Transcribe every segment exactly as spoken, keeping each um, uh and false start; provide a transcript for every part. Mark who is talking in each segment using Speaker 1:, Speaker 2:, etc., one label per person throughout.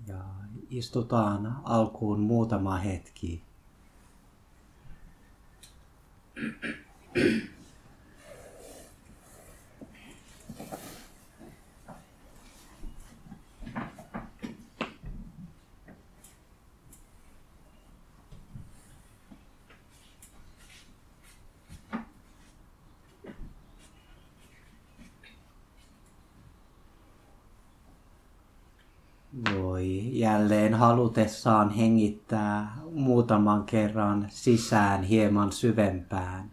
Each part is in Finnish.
Speaker 1: Ja istutaan alkuun muutama hetki. Voi jälleen halutessaan hengittää muutaman kerran sisään hieman syvempään.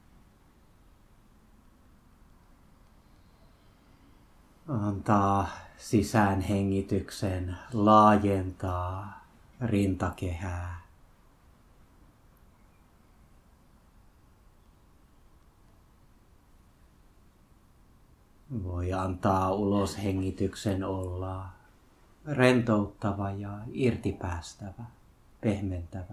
Speaker 1: Antaa sisäänhengityksen laajentaa rintakehää. Voi antaa uloshengityksen olla rentouttava ja irtipäästävä, pehmentävä.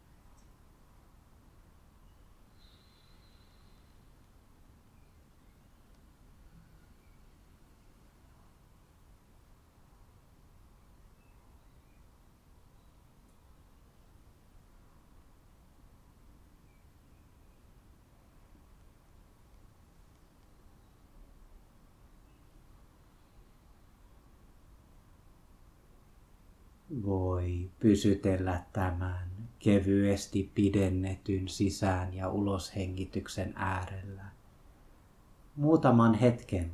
Speaker 1: Voi pysytellä tämän kevyesti pidennetyn sisään- ja uloshengityksen äärellä muutaman hetken.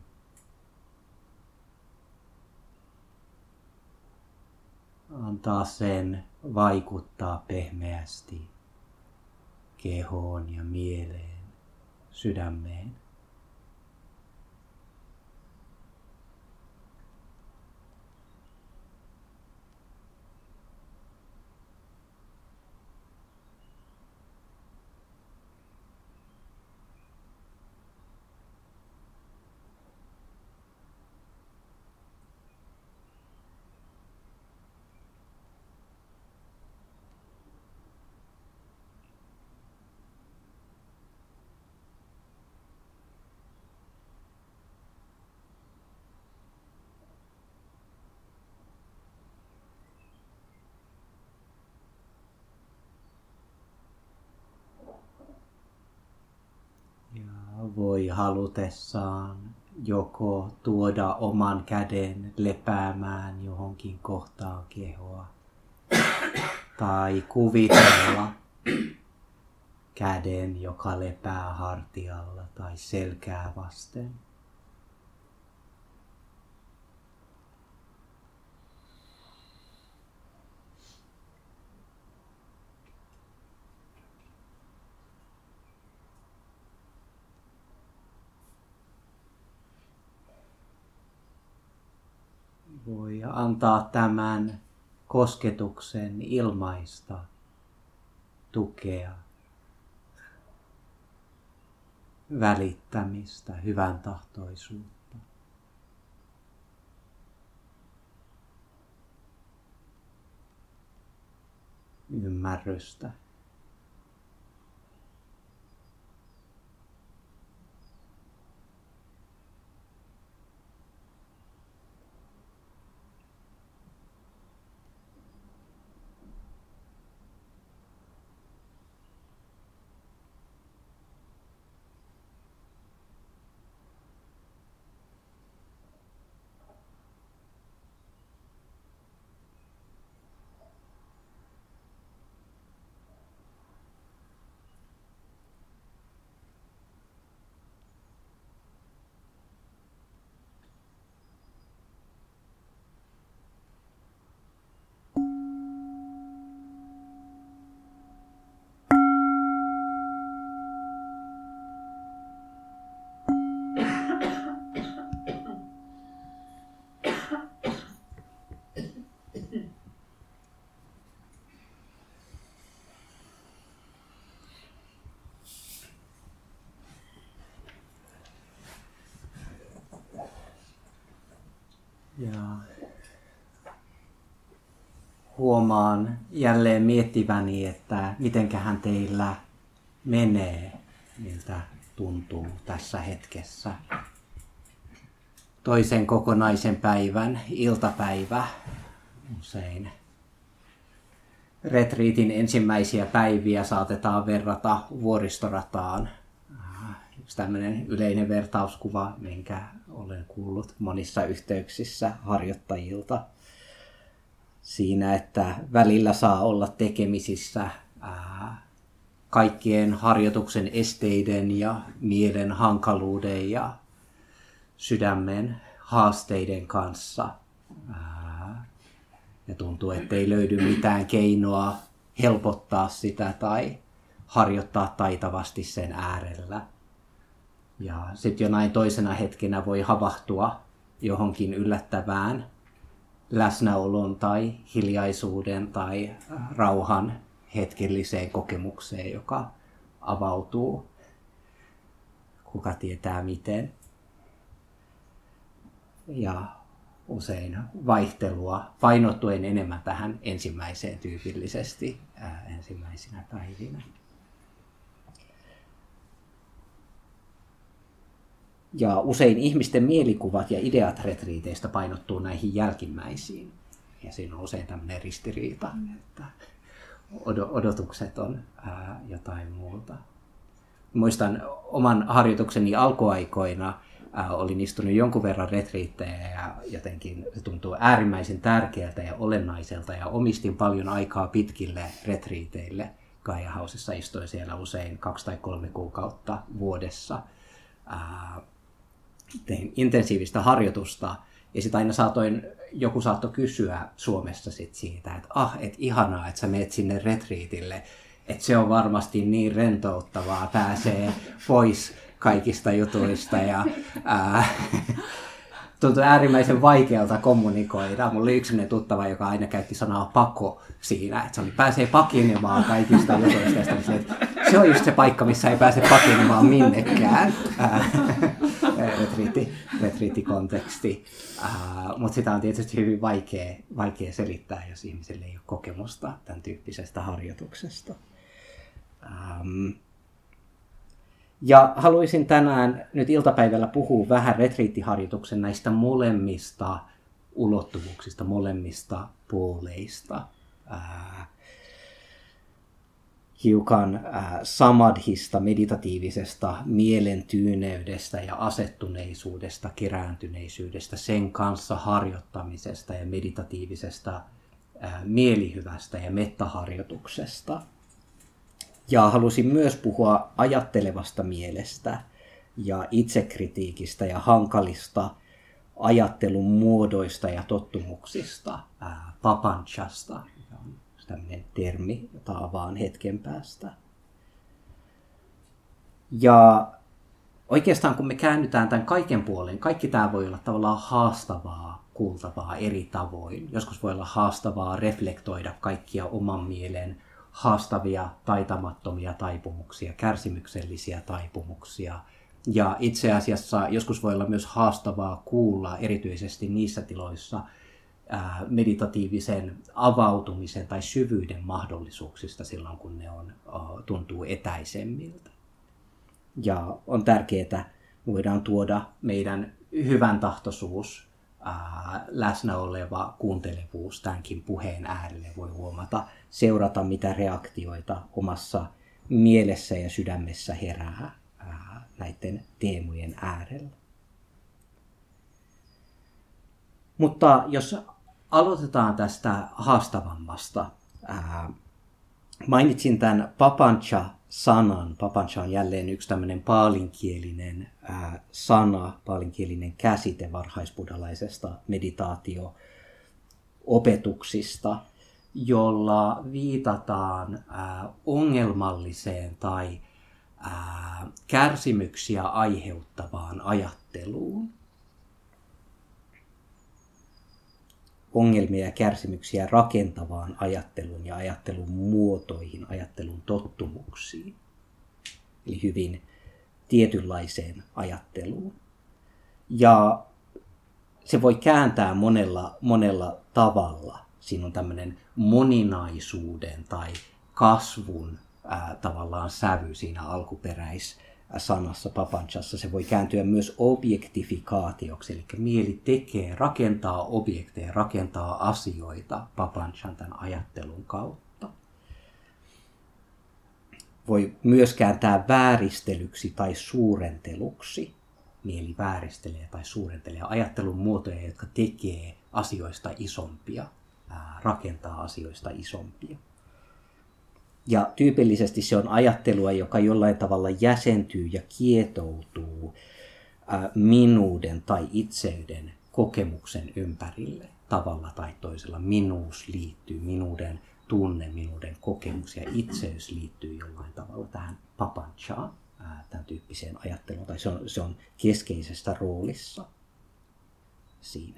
Speaker 1: Antaa sen vaikuttaa pehmeästi kehoon ja mieleen, sydämeen. Voi halutessaan joko tuoda oman käden lepäämään johonkin kohtaan kehoa tai kuvitella käden, joka lepää hartialla tai selkää vasten. Voi antaa tämän kosketuksen ilmaista tukea, välittämistä, hyvän tahtoisuutta. Ymmärrystä. Ja huomaan jälleen miettiväni, että mitenköhän teillä menee, miltä tuntuu tässä hetkessä. Toisen kokonaisen päivän iltapäivä usein retriitin ensimmäisiä päiviä saatetaan verrata vuoristorataan. Yksi tämmöinen yleinen vertauskuva, minkä olen kuullut monissa yhteyksissä harjoittajilta. Siinä, että välillä saa olla tekemisissä ää, kaikkien harjoituksen esteiden ja mielen hankaluuden ja sydämen haasteiden kanssa. Ää, ja tuntuu, ettei löydy mitään keinoa helpottaa sitä tai harjoittaa taitavasti sen äärellä. Ja sitten jonain toisena hetkenä voi havahtua johonkin yllättävään läsnäolon tai hiljaisuuden tai rauhan hetkelliseen kokemukseen, joka avautuu. Kuka tietää miten. Ja usein vaihtelua painottuen enemmän tähän ensimmäiseen tyypillisesti ää, ensimmäisinä päivinä. Ja usein ihmisten mielikuvat ja ideat retriiteistä painottuu näihin jälkimmäisiin. Ja siinä on usein tämmöinen ristiriita, että odotukset on ää, jotain muuta. Muistan oman harjoitukseni alkuaikoina, ää, olin istunut jonkun verran retriittejä ja jotenkin se tuntuu äärimmäisen tärkeältä ja olennaiselta. Ja omistin paljon aikaa pitkille retriiteille. Gaia Housessa istuin siellä usein kaksi tai kolme kuukautta vuodessa. Ää, tein intensiivistä harjoitusta ja sitten aina saatoin, joku saattoi kysyä Suomessa sit siitä, että ah, et ihanaa, että sä meet sinne retriitille, että se on varmasti niin rentouttavaa, pääsee pois kaikista jutuista ja ää, tuntui äärimmäisen vaikealta kommunikoida. Mulla oli yksi tuttava, joka aina käytti sanaa pako siinä, että se oli, pääsee pakenemaan kaikista jutuista. Ja se, että se on just se paikka, missä ei pääse pakenemaan minnekään. Retriitti, retriittikonteksti. Mutta sitä on tietysti hyvin vaikea, vaikea selittää, jos ihmiselle ei ole kokemusta tämän tyyppisestä harjoituksesta. Um, Ja haluaisin tänään nyt iltapäivällä puhua vähän retriittiharjoituksen näistä molemmista ulottuvuuksista, molemmista puoleista. Äh, hiukan äh, samadhista, meditatiivisesta mielen tyyneydestä ja asettuneisuudesta, kerääntyneisyydestä, sen kanssa harjoittamisesta ja meditatiivisesta äh, mielihyvästä ja mettaharjoituksesta. Ja halusin myös puhua ajattelevasta mielestä ja itsekritiikistä ja hankalista ajattelun muodoista ja tottumuksista, ää, papanchasta, joka on tämmöinen termi, jota avaan hetken päästä. Ja oikeastaan kun me käännytään tämän kaiken puolen, kaikki tämä voi olla tavallaan haastavaa, kuultavaa eri tavoin. Joskus voi olla haastavaa reflektoida kaikkia oman mielen haastavia, taitamattomia taipumuksia, kärsimyksellisiä taipumuksia. Ja itse asiassa joskus voi olla myös haastavaa kuulla, erityisesti niissä tiloissa, ää, meditatiivisen avautumisen tai syvyyden mahdollisuuksista silloin, kun ne on, tuntuu etäisemmiltä. Ja on tärkeää, voidaan tuoda meidän hyvän tahtoisuus, ää, läsnä oleva kuuntelevuus tämänkin puheen äärelle, voi huomata, seurata mitä reaktioita omassa mielessä ja sydämessä herää ää, näiden teemojen äärellä. Mutta jos aloitetaan tästä haastavammasta, ää, mainitsin tämän papancha-sanan. Papancha on jälleen yksi tämmöinen paalinkielinen ää, sana, paalinkielinen käsite varhaisbuddhalaisesta meditaatio-opetuksista, jolla viitataan ää, ongelmalliseen tai ää, kärsimyksiä aiheuttavaan ajatteluun. Ongelmia ja kärsimyksiä rakentavaan ajatteluun ja ajattelun muotoihin, ajattelun tottumuksiin. Eli hyvin tietynlaiseen ajatteluun. Ja se voi kääntää monella, monella tavalla. Siinä on tämmöinen moninaisuuden tai kasvun ää, tavallaan sävy siinä alkuperäis sanassa papanchassa se voi kääntyä myös objektifikaatioksi, eli mieli tekee, rakentaa objekteja, rakentaa asioita papanchan tämän ajattelun kautta. Voi myös kääntää vääristelyksi tai suurenteluksi. Mieli vääristelee tai suurentelee ajattelun muotoja, jotka tekee asioista isompia, rakentaa asioista isompia. Ja tyypillisesti se on ajattelua, joka jollain tavalla jäsentyy ja kietoutuu minuuden tai itseyden kokemuksen ympärille tavalla tai toisella. Minuus liittyy, minuuden tunne, minuuden kokemus ja itseys liittyy jollain tavalla tähän papanchaan, tämän tyyppiseen ajatteluun, tai se on, se on keskeisessä roolissa siinä.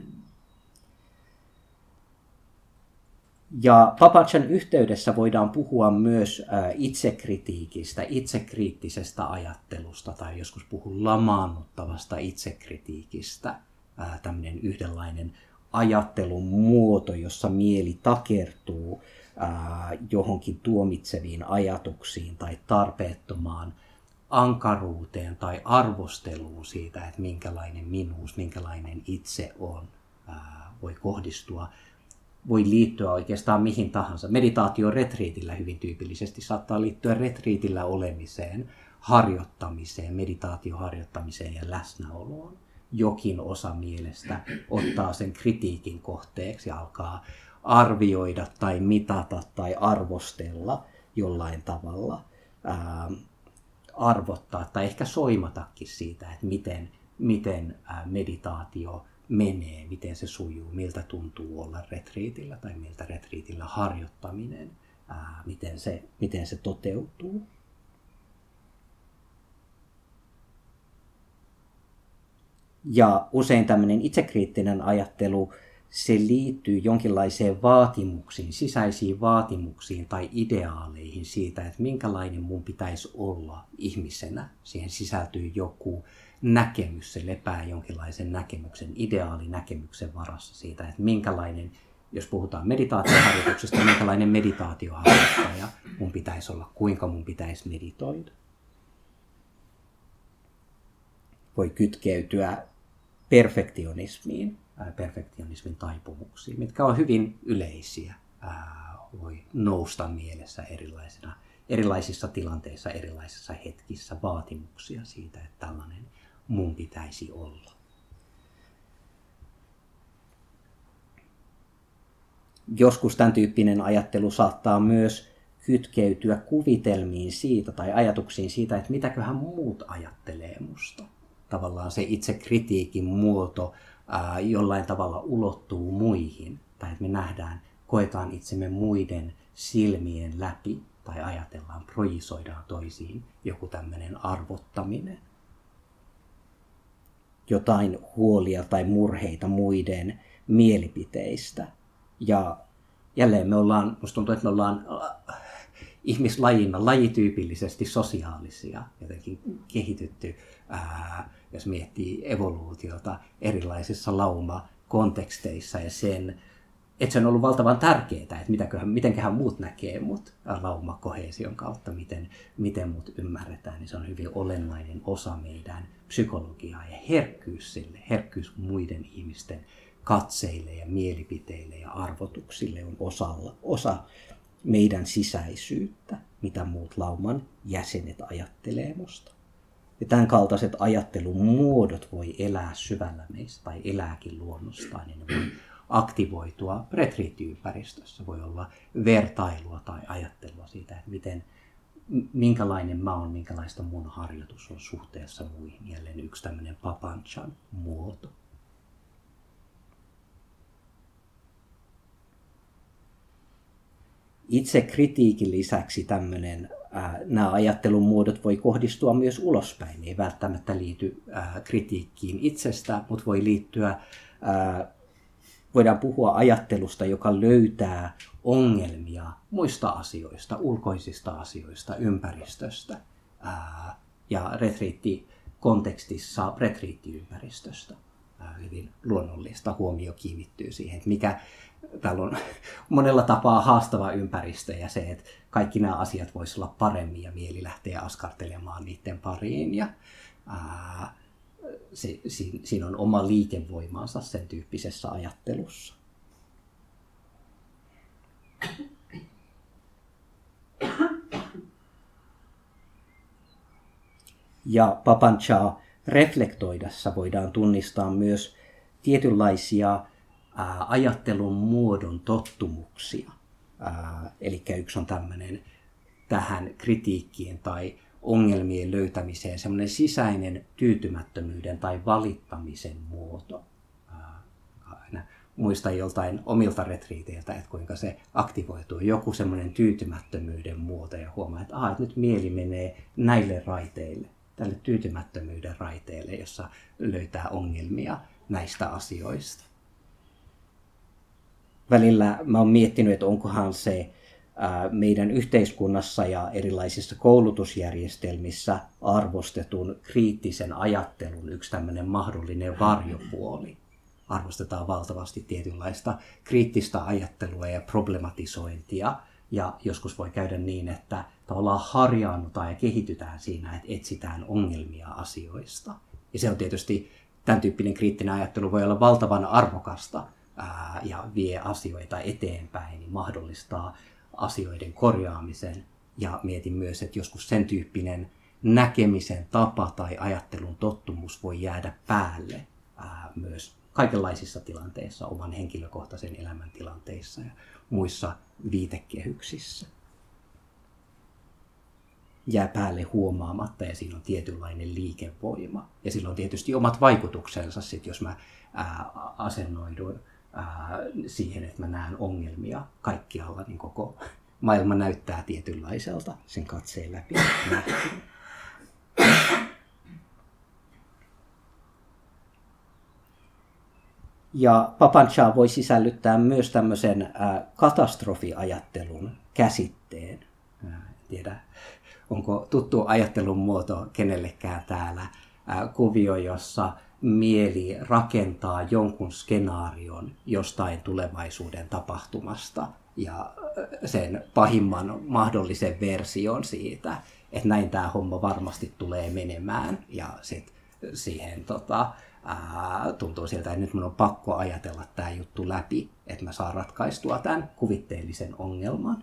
Speaker 1: Ja papanchan yhteydessä voidaan puhua myös itsekritiikistä, itsekriittisestä ajattelusta tai joskus puhua lamaannuttavasta itsekritiikistä. Tämmöinen yhdenlainen ajattelun muoto, jossa mieli takertuu johonkin tuomitseviin ajatuksiin tai tarpeettomaan ankaruuteen tai arvosteluun siitä, että minkälainen minuus, minkälainen itse on, voi kohdistua. Voi liittyä oikeastaan mihin tahansa. Meditaatio retriitillä hyvin tyypillisesti saattaa liittyä retriitillä olemiseen, harjoittamiseen, meditaatioharjoittamiseen ja läsnäoloon. Jokin osa mielestä ottaa sen kritiikin kohteeksi ja alkaa arvioida tai mitata tai arvostella jollain tavalla, ää, arvottaa tai ehkä soimatakin siitä, että miten, miten ää, meditaatio menee, miten se sujuu, miltä tuntuu olla retriitillä tai miltä retriitillä harjoittaminen, ää, miten, se, miten se toteutuu. Ja usein tämmöinen itsekriittinen ajattelu, se liittyy jonkinlaiseen vaatimuksiin, sisäisiin vaatimuksiin tai ideaaleihin siitä, että minkälainen mun pitäisi olla ihmisenä. Siihen sisältyy joku näkemys, se lepää jonkinlaisen näkemyksen, ideaalinäkemyksen varassa siitä, että minkälainen, jos puhutaan meditaatioharjoituksesta, minkälainen meditaatioharjoittaja mun pitäisi olla, kuinka mun pitäisi meditoida. Voi kytkeytyä perfektionismiin, perfektionismin taipumuksiin, mitkä on hyvin yleisiä, voi nousta mielessä erilaisina, erilaisissa tilanteissa, erilaisissa hetkissä vaatimuksia siitä, että tällainen mun pitäisi olla. Joskus tämän tyyppinen ajattelu saattaa myös kytkeytyä kuvitelmiin siitä tai ajatuksiin siitä, että mitäköhän muut ajattelee musta. Tavallaan se itse kritiikin muoto ää, jollain tavalla ulottuu muihin, tai että me nähdään, koetaan itsemme muiden silmien läpi, tai ajatellaan, projisoidaan toisiin joku tämmöinen arvottaminen. Jotain huolia tai murheita muiden mielipiteistä. Ja jälleen me ollaan, musta tuntuu, että me ollaan ihmislajina lajityypillisesti sosiaalisia, jotenkin kehitytty, ää, jos miettii evoluutiota erilaisissa laumakonteksteissa ja sen, että se on ollut valtavan tärkeää, että mitäköhän, mitenköhän muut näkee mut laumakoheesion kautta, miten, miten mut ymmärretään, niin se on hyvin olennainen osa meidän psykologiaa ja herkkyys sille, herkkyys muiden ihmisten katseille ja mielipiteille ja arvotuksille on osalla, osa meidän sisäisyyttä, mitä muut lauman jäsenet ajattelee musta. Ja tämän kaltaiset ajattelun muodot voi elää syvällä meistä tai elääkin luonnostaan, niin ne voi aktivoitua retriittiympäristössä. Voi olla vertailua tai ajattelua siitä, että miten, minkälainen mä oon, minkälaista mun harjoitus on suhteessa muihin. Jälleen yksi tämmöinen papanchan muoto. Itse kritiikin lisäksi tämmöinen, ää, nämä ajattelun muodot voi kohdistua myös ulospäin. Ei välttämättä liity ää, kritiikkiin itsestä, mutta voi liittyä, ää, voidaan puhua ajattelusta, joka löytää ongelmia muista asioista, ulkoisista asioista, ympäristöstä ää, ja retriittikontekstissa retriittiympäristöstä. hyvin luonnollista. Huomio kiinnittyy siihen, että mikä täällä on monella tapaa haastava ympäristö ja se, että kaikki nämä asiat voisi olla paremmin ja mieli lähtee askartelemaan niiden pariin. Ja, ää, se, siinä, siinä on oma liikevoimansa sen tyyppisessä ajattelussa. Ja Papanchaa reflektoidessa voidaan tunnistaa myös tietynlaisia ää, ajattelun muodon tottumuksia. Ää, eli yksi on tämmöinen tähän kritiikkiin tai ongelmien löytämiseen semmoinen sisäinen tyytymättömyyden tai valittamisen muoto. Ää, aina muistan joltain omilta retriiteiltä, että kuinka se aktivoituu. Joku semmoinen tyytymättömyyden muoto ja huomaa, että, aha, että nyt mieli menee näille raiteille. Tälle tyytymättömyyden raiteelle, jossa löytää ongelmia näistä asioista. Välillä mä oon miettinyt, että onkohan se ää, meidän yhteiskunnassa ja erilaisissa koulutusjärjestelmissä arvostetun kriittisen ajattelun yksi tämmöinen mahdollinen varjopuoli. Arvostetaan valtavasti tietynlaista kriittistä ajattelua ja problematisointia. Ja joskus voi käydä niin, että tavallaan harjaannutaan ja kehitytään siinä, että etsitään ongelmia asioista. Ja se on tietysti, tämän tyyppinen kriittinen ajattelu voi olla valtavan arvokasta ää, ja vie asioita eteenpäin, niin mahdollistaa asioiden korjaamisen. Ja mietin myös, että joskus sen tyyppinen näkemisen tapa tai ajattelun tottumus voi jäädä päälle ää, myös kaikenlaisissa tilanteissa, oman henkilökohtaisen elämän tilanteissa ja muissa viitekehyksissä. Jää päälle huomaamatta ja siinä on tietynlainen liikevoima. Ja sillä on tietysti omat vaikutuksensa, sit, jos mä ää, asennoidun ää, siihen, että mä näen ongelmia kaikkialla, niin koko maailma näyttää tietynlaiselta sen katseen läpi. Ja Papanchaa voi sisällyttää myös tämmöisen ää, katastrofiajattelun käsitteen. Ää, en tiedä, onko tuttu ajattelun muoto kenellekään täällä. Ää, kuvio, jossa mieli rakentaa jonkun skenaarion jostain tulevaisuuden tapahtumasta ja sen pahimman mahdollisen version siitä, että näin tämä homma varmasti tulee menemään ja sit siihen tota, ää, tuntuu siltä, että nyt minun on pakko ajatella tämä juttu läpi, että mä saan ratkaistua tämän kuvitteellisen ongelman.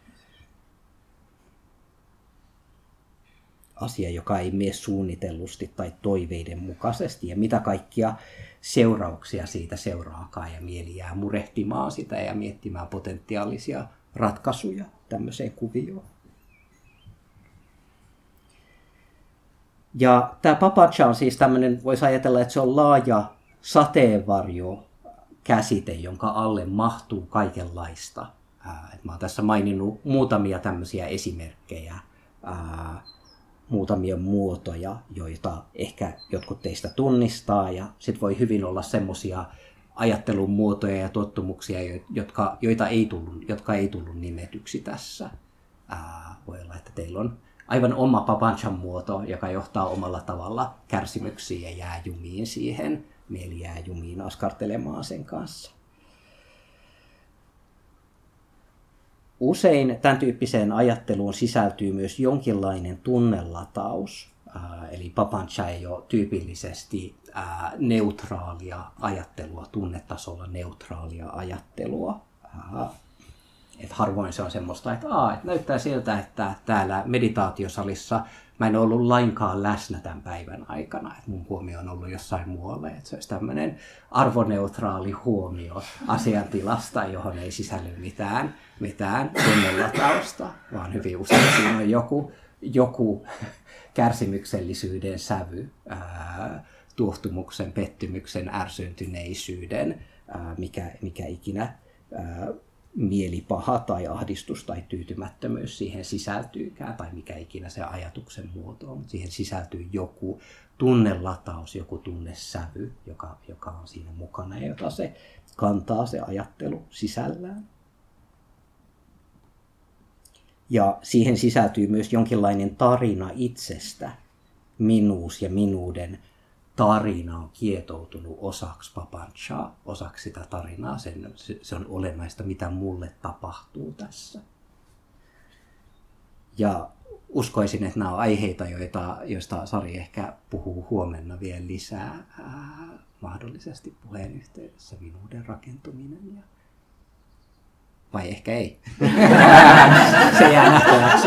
Speaker 1: Asia, joka ei mene suunnitellusti tai toiveiden mukaisesti ja mitä kaikkia seurauksia siitä seuraakaan ja mieli jää murehtimaan sitä ja miettimään potentiaalisia ratkaisuja tämmöiseen kuvioon. Ja tämä Papanchaa on siis tämmöinen, voisi ajatella, että se on laaja sateenvarjo käsite, jonka alle mahtuu kaikenlaista. Ää, mä oon tässä maininnut muutamia tämmöisiä esimerkkejä, ää, muutamia muotoja, joita ehkä jotkut teistä tunnistaa, ja sitten voi hyvin olla semmoisia ajattelun muotoja ja tottumuksia, jotka, joita ei tullut, jotka ei tullut nimetyksi tässä. Ää, voi olla, että teillä on aivan oma Papanchan muoto, joka johtaa omalla tavalla kärsimyksiin ja jää jumiin siihen. Mieli jää jumiin askartelemaan sen kanssa. Usein tämän tyyppiseen ajatteluun sisältyy myös jonkinlainen tunnelataus. Eli Papanchaa ei ole tyypillisesti neutraalia ajattelua, tunnetasolla neutraalia ajattelua. Et harvoin se on semmoista, että, aa, että näyttää siltä, että täällä meditaatiosalissa mä en ollut lainkaan läsnä tämän päivän aikana. Et mun huomio on ollut jossain muualle. Et se olisi tämmöinen arvoneutraali huomio asiantilasta, johon ei sisälly mitään, mitään tunnelatausta, vaan hyvin usein siinä on joku, joku kärsimyksellisyyden sävy, ää, tuohtumuksen, pettymyksen, ärsyyntyneisyyden, ää, mikä, mikä ikinä ää, mielipaha tai ahdistus tai tyytymättömyys siihen sisältyykään, tai mikä ikinä se ajatuksen muoto on, mutta siihen sisältyy joku tunnelataus, joku tunnesävy, joka, joka on siinä mukana ja jota se kantaa se ajattelu sisällään. Ja siihen sisältyy myös jonkinlainen tarina itsestä, minuus ja minuuden tarina on kietoutunut osaksi Papanchaa, osaksi sitä tarinaa. Sen, se, se on olennaista, mitä mulle tapahtuu tässä. Ja uskoisin, että nämä on aiheita, joita, joista Sari ehkä puhuu huomenna vielä lisää, ää, mahdollisesti puheen yhteydessä, minuuden rakentuminen. Ja... Vai ehkä ei. Se jää nähtäväksi.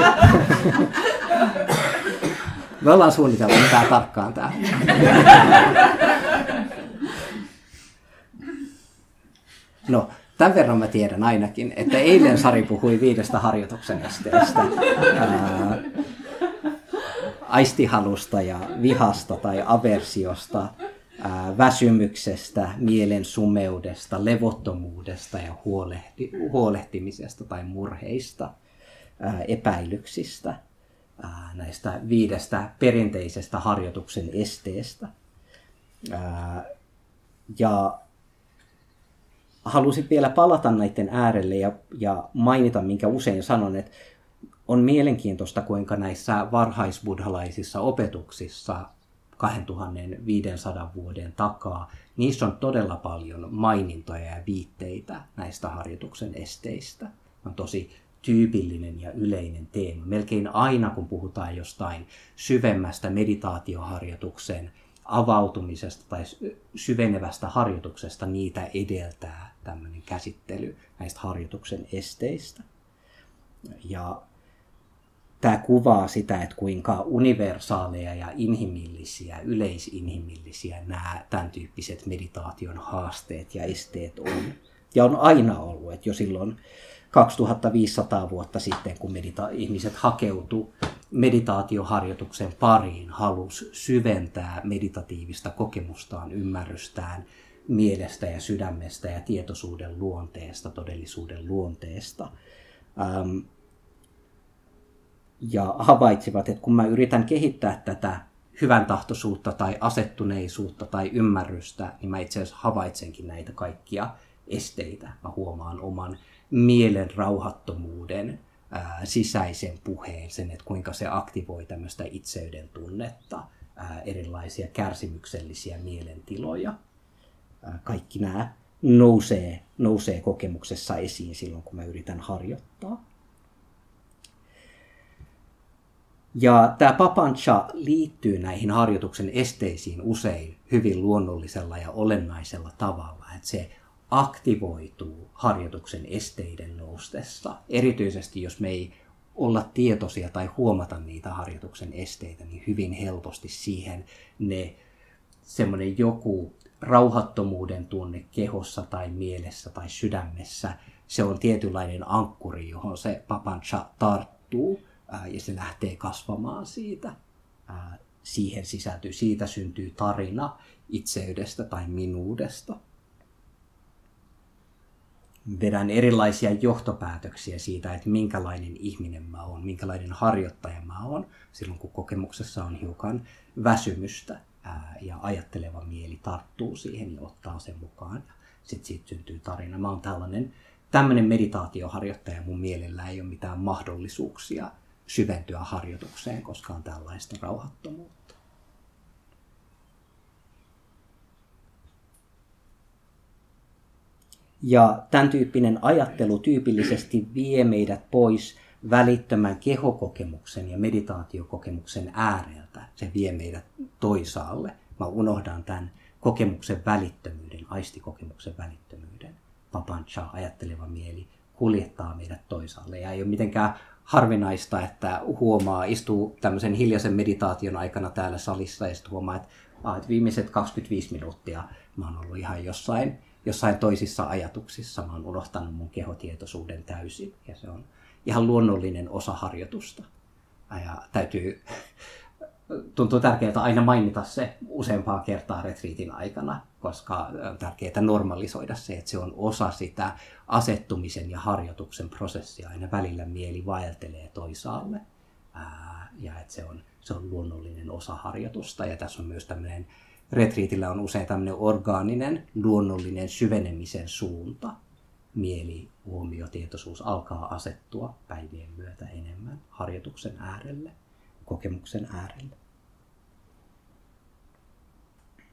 Speaker 1: Me ollaan suunniteltu tää tarkkaan tää. No, tämän verran mä tiedän ainakin, että eilen Sari puhui viidestä harjoituksen esteestä. Ää, aistihalusta ja vihasta tai aversiosta, ää, väsymyksestä, mielen sumeudesta, levottomuudesta ja huolehti, huolehtimisesta tai murheista, ää, epäilyksistä. Näistä viidestä perinteisestä harjoituksen esteestä. Ja halusin vielä palata näiden äärelle ja, ja mainita, minkä usein sanon, että on mielenkiintoista, kuinka näissä varhaisbuddhalaisissa opetuksissa kaksituhattaviisisataa vuoden takaa, niissä on todella paljon mainintoja ja viitteitä näistä harjoituksen esteistä. On tosi tyypillinen ja yleinen teema. Melkein aina, kun puhutaan jostain syvemmästä meditaatioharjoituksen avautumisesta tai syvenevästä harjoituksesta, niitä edeltää tämmöinen käsittely näistä harjoituksen esteistä. Ja tämä kuvaa sitä, että kuinka universaaleja ja inhimillisiä, yleisinhimillisiä nämä tämän tyyppiset meditaation haasteet ja esteet on. Ja on aina ollut, että jo silloin kaksituhattaviisisataa vuotta sitten, kun medita- ihmiset hakeutuivat meditaatioharjoituksen pariin, halusi syventää meditatiivista kokemustaan, ymmärrystään, mielestä ja sydämestä ja tietoisuuden luonteesta, todellisuuden luonteesta. Ähm, ja havaitsivat, että kun mä yritän kehittää tätä hyvän tahtoisuutta tai asettuneisuutta tai ymmärrystä, niin mä itse asiassa havaitsenkin näitä kaikkia esteitä. Mä huomaan oman mielen rauhattomuuden, ää, sisäisen puheen, sen, että kuinka se aktivoi tämmöistä itseyden tunnetta, ää, erilaisia kärsimyksellisiä mielentiloja. Ää, kaikki nämä nousee, nousee kokemuksessa esiin silloin, kun mä yritän harjoittaa. Ja tämä Papancha liittyy näihin harjoituksen esteisiin usein hyvin luonnollisella ja olennaisella tavalla, että se aktivoituu harjoituksen esteiden noustessa. Erityisesti jos me ei olla tietoisia tai huomata niitä harjoituksen esteitä, niin hyvin helposti siihen ne semmoinen joku rauhattomuuden tunne kehossa tai mielessä tai sydämessä, se on tietynlainen ankkuri, johon se Papancha tarttuu ää, ja se lähtee kasvamaan siitä. Ää, siihen sisältyy, siitä syntyy tarina itseydestä tai minuudesta. Vedän erilaisia johtopäätöksiä siitä, että minkälainen ihminen mä oon, minkälainen harjoittaja mä oon, silloin kun kokemuksessa on hiukan väsymystä ää, ja ajatteleva mieli tarttuu siihen ja ottaa sen mukaan. Sitten siitä syntyy tarina. Mä oon tällainen, tämmöinen meditaatioharjoittaja, mun mielellä ei ole mitään mahdollisuuksia syventyä harjoitukseen, koska on tällaista rauhattomuutta. Ja tämän tyyppinen ajattelu tyypillisesti vie meidät pois välittömän kehokokemuksen ja meditaatiokokemuksen ääreltä. Se vie meidät toisaalle. Mä unohdan tämän kokemuksen välittömyyden, aistikokemuksen välittömyyden. Papancha, ajatteleva mieli, kuljettaa meidät toisaalle. Ja ei ole mitenkään harvinaista, että huomaa, istuu tämmöisen hiljaisen meditaation aikana täällä salissa ja sitten huomaa, että, ah, että viimeiset kaksikymmentäviisi minuuttia mä oon ollut ihan jossain jossain toisissa ajatuksissa. Mä oon unohtanut mun kehotietoisuuden täysin. Ja se on ihan luonnollinen osa harjoitusta. Ja täytyy, tuntuu tärkeää aina mainita se useampaa kertaa retriitin aikana, koska on tärkeää normalisoida se, että se on osa sitä asettumisen ja harjoituksen prosessia. Aina välillä mieli vaeltelee toisaalle. Ja että se on, se on luonnollinen osa harjoitusta. Ja tässä on myös tämmöinen retriitillä on usein tämmöinen orgaaninen, luonnollinen syvenemisen suunta. Mieli, huomio, tietoisuus alkaa asettua päivien myötä enemmän harjoituksen äärelle, kokemuksen äärelle.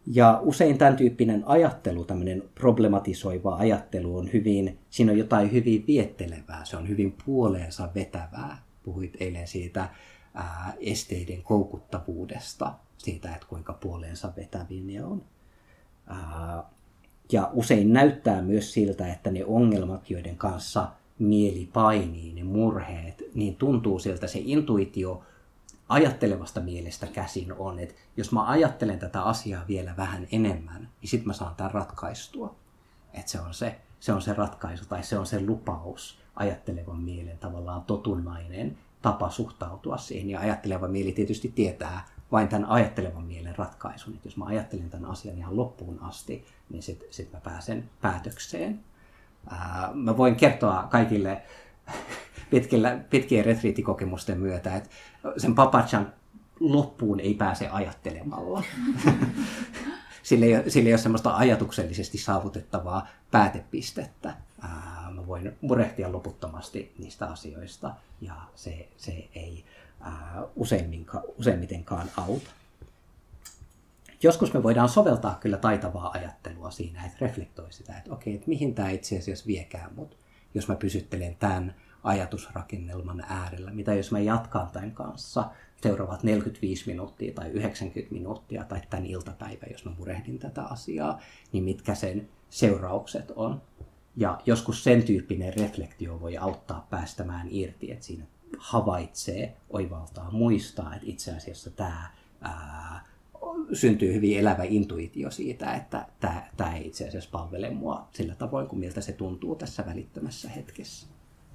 Speaker 1: Ja usein tämän tyyppinen ajattelu, tämmöinen problematisoiva ajattelu on hyvin, siinä on jotain hyvin viettelevää, se on hyvin puoleensa vetävää. Puhuit eilen siitä ää, esteiden koukuttavuudesta, siitä, että kuinka puoleensa vetäviä ne on. Ää, ja usein näyttää myös siltä, että ne ongelmat, joiden kanssa mieli painii, ne murheet, niin tuntuu siltä se intuitio ajattelevasta mielestä käsin on, että jos mä ajattelen tätä asiaa vielä vähän enemmän, niin sit mä saan tämän ratkaistua. Että se on se, se on se ratkaisu tai se on se lupaus, ajattelevan mielen tavallaan totunnainen tapa suhtautua siihen. Ja ajatteleva mieli tietysti tietää vain tämän ajattelevan mielen ratkaisun. Että jos mä ajattelen tämän asian ihan loppuun asti, niin sit, sit mä pääsen päätökseen. Ää, mä voin kertoa kaikille pitkillä, pitkien retriittikokemusten myötä, että sen papachan loppuun ei pääse ajattelemalla. Sillä ei, sillä ei ole semmoista ajatuksellisesti saavutettavaa päätepistettä. Ää, mä voin murehtia loputtomasti niistä asioista ja se, se ei ää, useimmitenkaan auta. Joskus me voidaan soveltaa kyllä taitavaa ajattelua siinä, että reflektoi sitä, että okei, että mihin tämä itse asiassa viekään mut, jos mä pysyttelen tämän ajatusrakennelman äärellä. Mitä jos mä jatkan tämän kanssa seuraavat neljäkymmentäviisi minuuttia tai yhdeksänkymmentä minuuttia tai tämän iltapäivän, jos mä murehdin tätä asiaa, niin mitkä sen seuraukset on. Ja joskus sen tyyppinen reflektio voi auttaa päästämään irti, että siinä havaitsee, oivaltaa, muistaa, että itse asiassa tämä ää, syntyy hyvin elävä intuitio siitä, että tämä, tämä ei itse asiassa palvele mua sillä tavoin, kuin miltä se tuntuu tässä välittömässä hetkessä.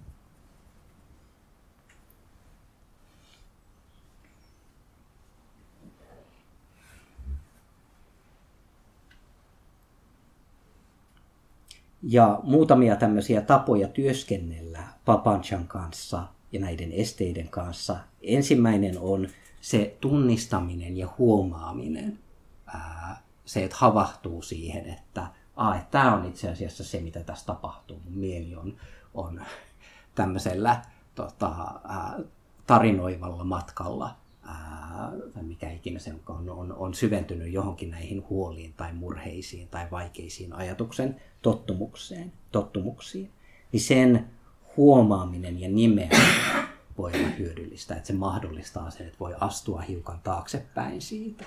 Speaker 1: Ja muutamia tämmöisiä tapoja työskennellä papanchan kanssa ja näiden esteiden kanssa. Ensimmäinen on se tunnistaminen ja huomaaminen. Ää, se, että havahtuu siihen, että tämä on itse asiassa se, mitä tässä tapahtuu. Mun mieli on, on tämmöisellä tota, ää, tarinoivalla matkalla, ää, tai mikä ikinä se on, on, on syventynyt johonkin näihin huoliin tai murheisiin tai vaikeisiin ajatuksen tottumukseen, tottumuksiin. Niin sen huomaaminen ja nimeäminen voi olla hyödyllistä, että se mahdollistaa sen, että voi astua hiukan taaksepäin siitä.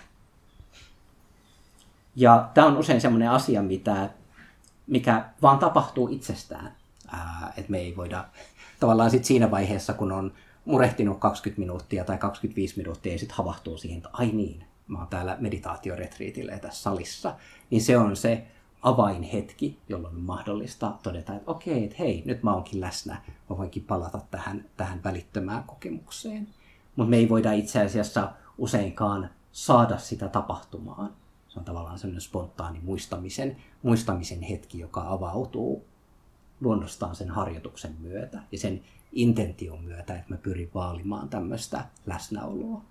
Speaker 1: Ja tämä on usein semmoinen asia, mitä, mikä vaan tapahtuu itsestään. Ää, että me ei voida tavallaan sit siinä vaiheessa, kun on murehtinut kaksikymmentä minuuttia tai kaksikymmentäviisi minuuttia ja sitten havahtuu siihen, että ai niin, mä oon täällä meditaatioretriitillä ja tässä salissa, niin se on se avainhetki, jolloin on mahdollista todeta, että okei, että hei, nyt mä oonkin läsnä, mä voinkin palata tähän, tähän välittömään kokemukseen. Mutta me ei voida itse asiassa useinkaan saada sitä tapahtumaan. Se on tavallaan sellainen spontaani muistamisen, muistamisen hetki, joka avautuu luonnostaan sen harjoituksen myötä ja sen intention myötä, että mä pyrin vaalimaan tämmöistä läsnäoloa.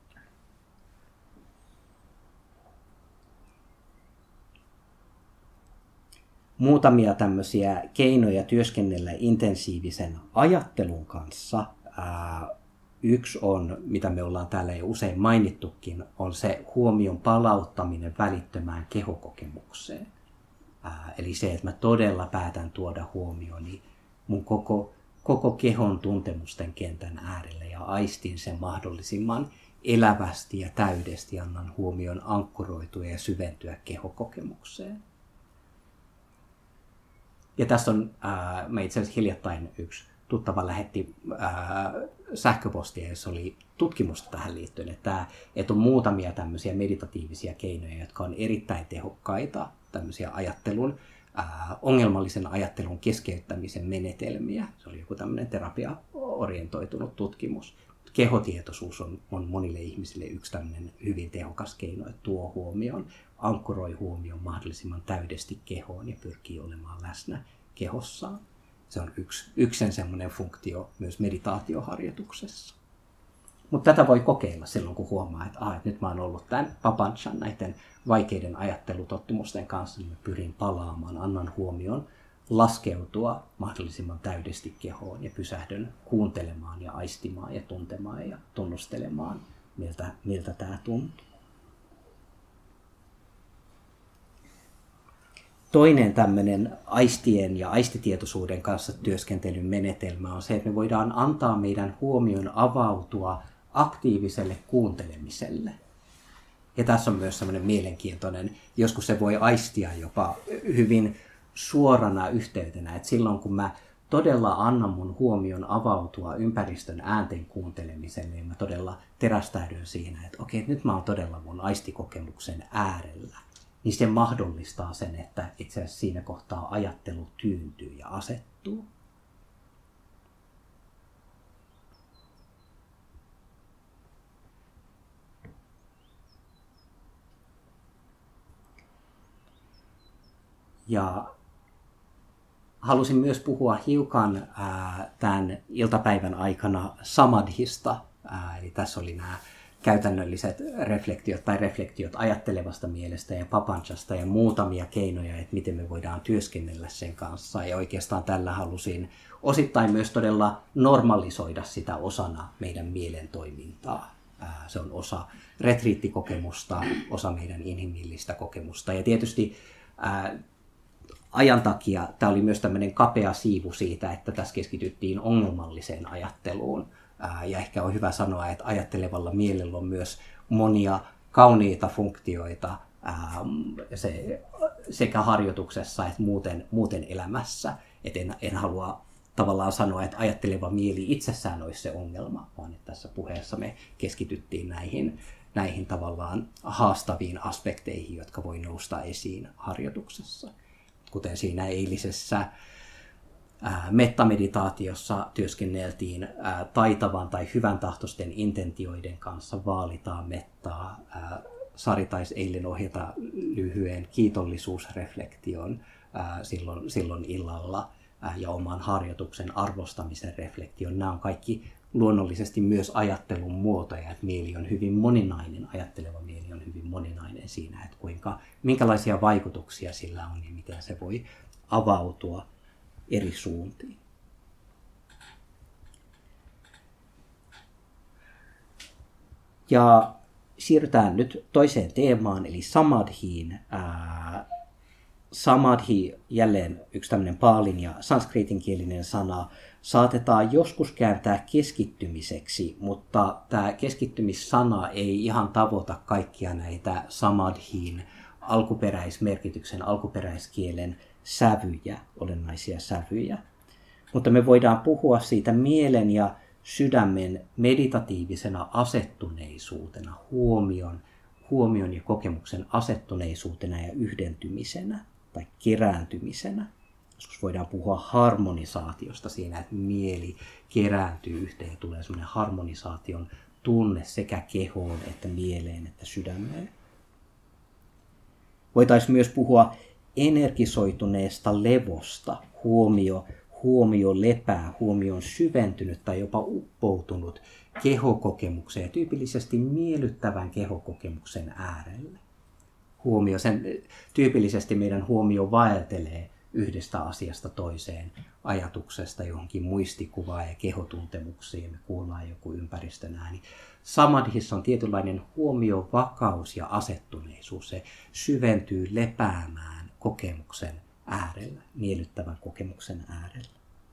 Speaker 1: Muutamia tämmöisiä keinoja työskennellä intensiivisen ajattelun kanssa. Ää, yksi on, mitä me ollaan täällä jo usein mainittukin, on se huomion palauttaminen välittömään kehokokemukseen. Ää, eli se, että mä todella päätän tuoda huomioni mun koko, koko kehon tuntemusten kentän äärelle ja aistin sen mahdollisimman elävästi ja täydesti, annan huomion ankkuroitua ja syventyä kehokokemukseen. Ja tässä on, ää, mä itse asiassa hiljattain yksi tuttava lähetti ää, sähköpostia, jossa oli tutkimusta tähän liittyen, että, että on muutamia tämmöisiä meditatiivisia keinoja, jotka on erittäin tehokkaita tämmöisiä ajattelun, ää, ongelmallisen ajattelun keskeyttämisen menetelmiä. Se oli joku tämmöinen terapia-orientoitunut tutkimus. Kehotietoisuus on, on monille ihmisille yksi tämmöinen hyvin tehokas keino, että tuo huomioon, ankkuroi huomioon mahdollisimman täydesti kehoon ja pyrkii olemaan läsnä kehossaan. Se on yksi, yksi semmoinen funktio myös meditaatioharjoituksessa. Mutta tätä voi kokeilla silloin, kun huomaa, että, ah, että nyt mä oon ollut tämän papanchan näiden vaikeiden ajattelutottumusten kanssa, niin mä pyrin palaamaan, annan huomioon laskeutua mahdollisimman täydesti kehoon ja pysähdyn kuuntelemaan ja aistimaan ja tuntemaan ja tunnustelemaan, miltä, miltä tämä tuntuu. toinen tämmöinen aistien ja aistitietoisuuden kanssa työskentelyn menetelmä on se, että me voidaan antaa meidän huomion avautua aktiiviselle kuuntelemiselle. Ja tässä on myös semmoinen mielenkiintoinen, joskus se voi aistia jopa hyvin suorana yhteytenä, että silloin kun mä todella annan mun huomion avautua ympäristön äänten kuuntelemiselle, niin mä todella terästäydyn siinä, että okei, nyt mä oon todella mun aistikokemuksen äärellä. Niin se mahdollistaa sen, että itse asiassa siinä kohtaa ajattelu tyyntyy ja asettuu. Ja halusin myös puhua hiukan ää, tämän iltapäivän aikana samadhista. Ää, eli tässä oli nämä käytännölliset reflektiot tai reflektiot ajattelevasta mielestä ja papanchasta ja muutamia keinoja, että miten me voidaan työskennellä sen kanssa. Ja oikeastaan tällä halusin osittain myös todella normalisoida sitä osana meidän mielen toimintaa. Ää, se on osa retriittikokemusta, osa meidän inhimillistä kokemusta. Ja tietysti ää, ajan takia tämä oli myös tämmöinen kapea siivu siitä, että tässä keskityttiin ongelmalliseen ajatteluun. Ja ehkä on hyvä sanoa, että ajattelevalla mielellä on myös monia kauniita funktioita se, sekä harjoituksessa että muuten, muuten elämässä. Et en, en halua tavallaan sanoa, että ajatteleva mieli itsessään olisi se ongelma, vaan että tässä puheessa me keskityttiin näihin, näihin tavallaan haastaviin aspekteihin, jotka voi nousta esiin harjoituksessa. Kuten siinä eilisessä mettameditaatiossa työskenneltiin taitavan tai hyvän tahtoisten intentioiden kanssa, vaalitaan mettaa. Sari taisi eilen ohjata lyhyen kiitollisuusreflektion silloin, silloin illalla ja oman harjoituksen arvostamisen reflektion. Nämä on kaikki luonnollisesti myös ajattelun muotoja, että mieli on hyvin moninainen, ajatteleva mieli on hyvin moninainen siinä, että kuinka, minkälaisia vaikutuksia sillä on ja miten se voi avautua eri suuntiin. Ja siirrytään nyt toiseen teemaan, eli samadhiin. Ää, samadhi, jälleen yksi tämmöinen paalin ja sanskriitinkielinen sana, saatetaan joskus kääntää keskittymiseksi, mutta tämä keskittymissana ei ihan tavoita kaikkia näitä samadhiin alkuperäismerkityksen, alkuperäiskielen sävyjä, olennaisia sävyjä. Mutta me voidaan puhua siitä mielen ja sydämen meditatiivisena asettuneisuutena, huomion, huomion ja kokemuksen asettuneisuutena ja yhdentymisenä tai kerääntymisenä. Joskus voidaan puhua harmonisaatiosta siinä, että mieli kerääntyy yhteen ja tulee semmoinen harmonisaation tunne sekä kehoon että mieleen että sydämeen. Voitaisiin myös puhua energisoituneesta levosta, huomio, huomio lepää, huomio on syventynyt tai jopa uppoutunut kehokokemukseen, tyypillisesti miellyttävän kehokokemuksen äärelle. Huomio, sen, tyypillisesti meidän huomio vaeltelee yhdestä asiasta toiseen, ajatuksesta johonkin muistikuvaan ja kehotuntemuksiin, me kuullaan joku ympäristön ääni. Samadhissa on tietynlainen huomiovakaus ja asettuneisuus, se syventyy lepäämään kokemuksen äärellä, miellyttävän kokemuksen äärellä.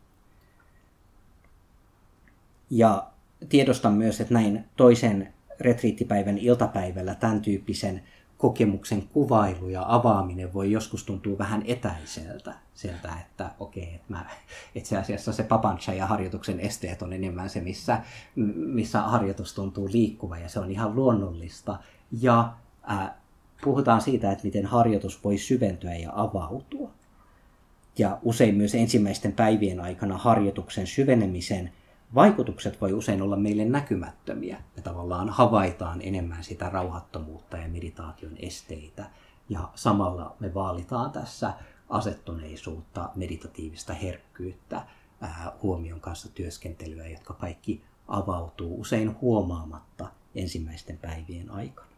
Speaker 1: Ja tiedostan myös, että näin toisen retriittipäivän iltapäivällä tämän tyyppisen kokemuksen kuvailu ja avaaminen voi joskus tuntua vähän etäiseltä sieltä, että okei, että mä, itse asiassa se papancha ja harjoituksen esteet on enemmän se, missä, missä harjoitus tuntuu liikkuva ja se on ihan luonnollista. Ja äh, puhutaan siitä, että miten harjoitus voi syventyä ja avautua. Ja usein myös ensimmäisten päivien aikana harjoituksen syvenemisen vaikutukset voi usein olla meille näkymättömiä. Me tavallaan havaitaan enemmän sitä rauhattomuutta ja meditaation esteitä. Ja samalla me vaalitaan tässä asettuneisuutta, meditatiivista herkkyyttä, ää, huomion kanssa työskentelyä, jotka kaikki avautuu usein huomaamatta ensimmäisten päivien aikana.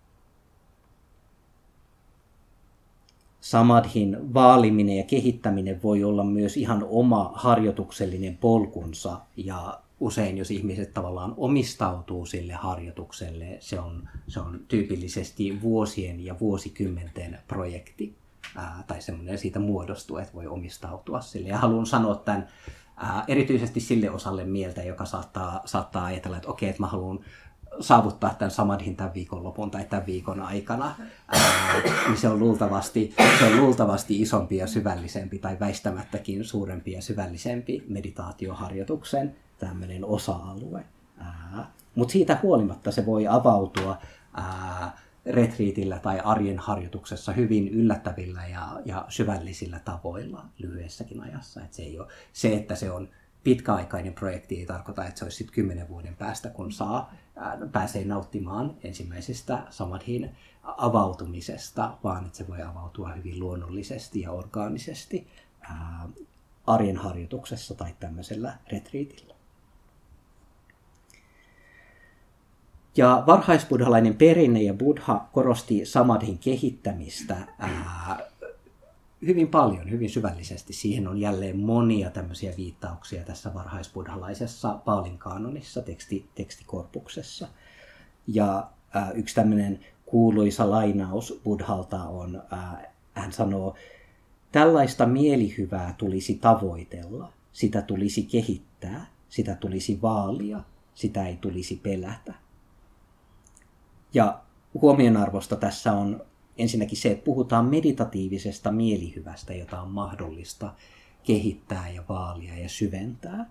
Speaker 1: Samadhin vaaliminen ja kehittäminen voi olla myös ihan oma harjoituksellinen polkunsa ja usein jos ihmiset tavallaan omistautuu sille harjoitukselle, se on, se on tyypillisesti vuosien ja vuosikymmenten projekti. ää, tai semmoinen siitä muodostuu, että voi omistautua sille. Ja haluan sanoa tämän ää, erityisesti sille osalle mieltä, joka saattaa, saattaa ajatella, että okei, että mä haluan saavuttaa tämän samadhin tämän viikonlopun tai tämän viikon aikana, ää, niin se on, luultavasti, se on luultavasti isompi ja syvällisempi tai väistämättäkin suurempi ja syvällisempi meditaatioharjoituksen tämmöinen osa-alue. Mutta siitä huolimatta se voi avautua ää, retriitillä tai arjen harjoituksessa hyvin yllättävillä ja, ja syvällisillä tavoilla lyhyessäkin ajassa. Et se, ei ole, se, että se on pitkäaikainen projekti, ei tarkoita, että se olisi sitten kymmenen vuoden päästä, kun saa, ää, pääsee nauttimaan ensimmäisestä samadhin avautumisesta, vaan että se voi avautua hyvin luonnollisesti ja orgaanisesti ää, arjen harjoituksessa tai tämmöisellä retriitillä. Ja varhaisbuddhalainen perinne ja buddha korosti samadhin kehittämistä ää, hyvin paljon, hyvin syvällisesti. Siihen on jälleen monia tämmöisiä viittauksia tässä varhaisbuddhalaisessa Paalin kaanonissa, teksti, tekstikorpuksessa. Ja ää, yksi tämmöinen kuuluisa lainaus buddhalta on, ää, hän sanoo, tällaista mielihyvää tulisi tavoitella, sitä tulisi kehittää, sitä tulisi vaalia, sitä ei tulisi pelätä. Ja huomionarvoista tässä on ensinnäkin se, että puhutaan meditatiivisesta mielihyvästä, jota on mahdollista kehittää ja vaalia ja syventää.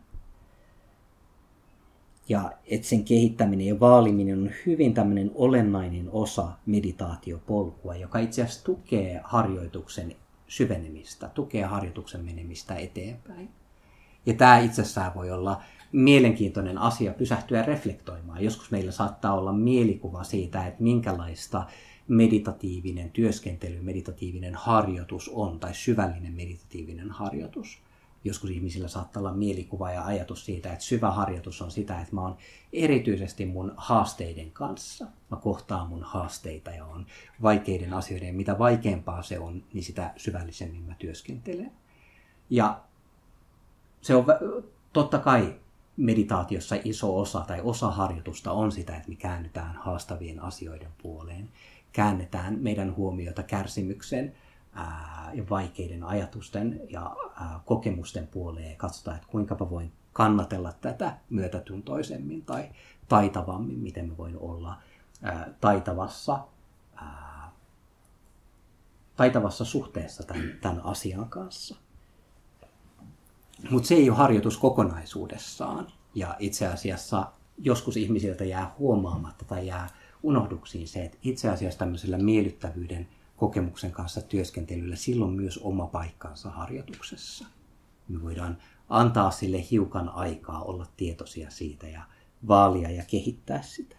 Speaker 1: Ja että sen kehittäminen ja vaaliminen on hyvin tämmöinen olennainen osa meditaatiopolkua, joka itse asiassa tukee harjoituksen syvenemistä, tukee harjoituksen menemistä eteenpäin. Ja tämä itsessään voi olla mielenkiintoinen asia pysähtyä reflektoimaan. Joskus meillä saattaa olla mielikuva siitä, että minkälaista meditatiivinen työskentely, meditatiivinen harjoitus on, tai syvällinen meditatiivinen harjoitus. Joskus ihmisillä saattaa olla mielikuva ja ajatus siitä, että syvä harjoitus on sitä, että mä oon erityisesti mun haasteiden kanssa. Mä kohtaan mun haasteita ja on vaikeiden asioiden. Ja mitä vaikeampaa se on, niin sitä syvällisemmin mä työskentelen. Ja se on totta kai meditaatiossa iso osa tai osa harjoitusta on sitä, että me käännytään haastavien asioiden puoleen. Käännetään meidän huomiota kärsimyksen ää, ja vaikeiden ajatusten ja ää, kokemusten puoleen ja katsotaan, että kuinka voin kannatella tätä myötätuntoisemmin tai taitavammin, miten mä voin olla ää, taitavassa, ää, taitavassa suhteessa tämän, tämän asian kanssa. Mutta se ei ole harjoitus kokonaisuudessaan. Ja itse asiassa joskus ihmisiltä jää huomaamatta tai jää unohduksiin se, että itse asiassa tämmöisellä miellyttävyyden kokemuksen kanssa työskentelyllä silloin myös oma paikkansa harjoituksessa. Me voidaan antaa sille hiukan aikaa olla tietoisia siitä ja vaalia ja kehittää sitä.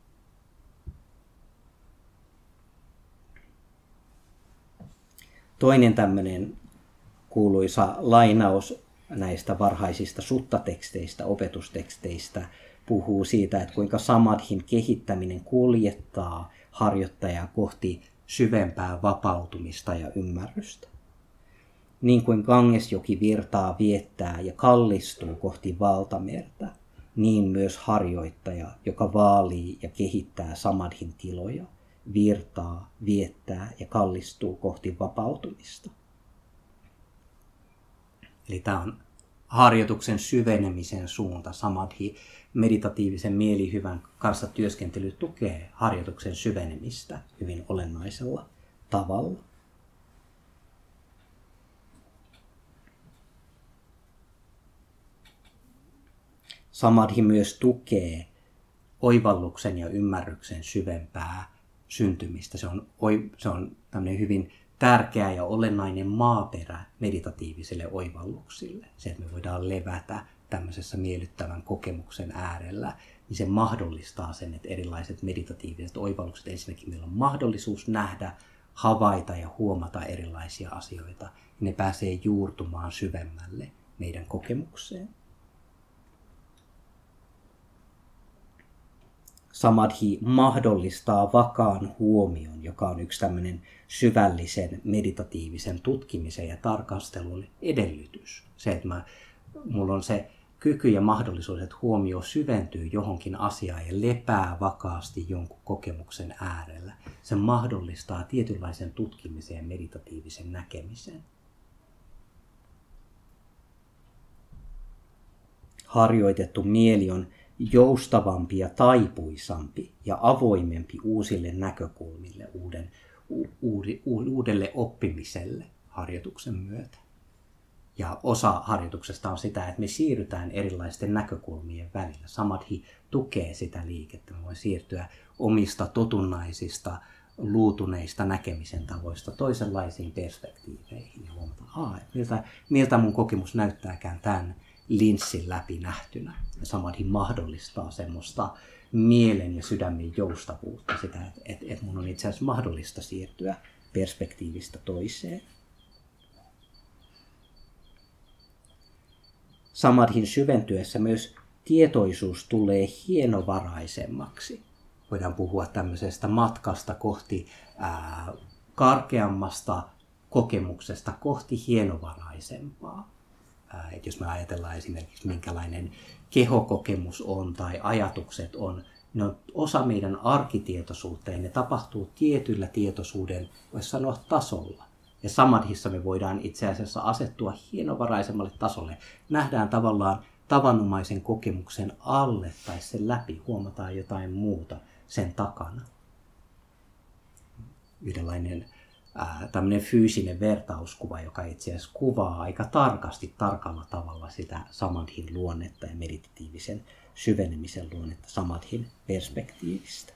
Speaker 1: Toinen tämmöinen kuuluisa lainaus näistä varhaisista suttateksteistä, opetusteksteistä, puhuu siitä, että kuinka samadhin kehittäminen kuljettaa harjoittajaa kohti syvempää vapautumista ja ymmärrystä. Niin kuin Gangesjoki virtaa viettää ja kallistuu kohti valtamerta, niin myös harjoittaja, joka vaalii ja kehittää samadhin tiloja, virtaa, viettää ja kallistuu kohti vapautumista. Eli tämä on harjoituksen syvenemisen suunta. Samadhi, meditatiivisen mielihyvän kanssa työskentely tukee harjoituksen syvenemistä hyvin olennaisella tavalla. Samadhi myös tukee oivalluksen ja ymmärryksen syvempää syntymistä. Se on, se on tämmöinen hyvin tärkeä ja olennainen maaperä meditatiivisille oivalluksille. Se, että me voidaan levätä tämmöisessä miellyttävän kokemuksen äärellä, niin se mahdollistaa sen, että erilaiset meditatiiviset oivallukset, ensinnäkin meillä on mahdollisuus nähdä, havaita ja huomata erilaisia asioita, niin ne pääsee juurtumaan syvemmälle meidän kokemukseen. Samadhi mahdollistaa vakaan huomion, joka on yksi tämmöinen syvällisen meditatiivisen tutkimisen ja tarkastelun edellytys. Se, että mä, mulla on se kyky ja mahdollisuus, että huomio syventyy johonkin asiaan ja lepää vakaasti jonkun kokemuksen äärellä. Se mahdollistaa tietynlaisen tutkimisen ja meditatiivisen näkemisen. Harjoitettu mieli on joustavampi ja taipuisampi ja avoimempi uusille näkökulmille, uuden, u, uudi, uudelle oppimiselle harjoituksen myötä. Ja osa harjoituksesta on sitä, että me siirrytään erilaisten näkökulmien välillä. Samadhi tukee sitä liikettä. Me voi siirtyä omista totunnaisista, luutuneista näkemisen tavoista toisenlaisiin perspektiiveihin. Ja huomata, että miltä, miltä mun kokemus näyttääkään tämän linssin läpi nähtynä. Ja Samadhi mahdollistaa semmoista mielen ja sydämen joustavuutta, sitä, että, että, että mun on itse asiassa mahdollista siirtyä perspektiivistä toiseen. Samadhin syventyessä myös tietoisuus tulee hienovaraisemmaksi. Voidaan puhua tämmöisestä matkasta kohti ää, karkeammasta kokemuksesta kohti hienovaraisempaa. Ää, et jos me ajatellaan esimerkiksi minkälainen kehokokemus on tai ajatukset on, ne on osa meidän arkitietoisuutta ja ne tapahtuu tietyllä tietoisuuden, voisi sanoa, tasolla. Ja samadhissa me voidaan itse asiassa asettua hienovaraisemmalle tasolle. Nähdään tavallaan tavanomaisen kokemuksen alle tai sen läpi, huomataan jotain muuta sen takana. Yhdenlainen ää, tämmöinen fyysinen vertauskuva, joka itse asiassa kuvaa aika tarkasti, tarkalla tavalla sitä samadhin luonnetta ja meditatiivisen syvenemisen luonnetta samadhin perspektiivistä.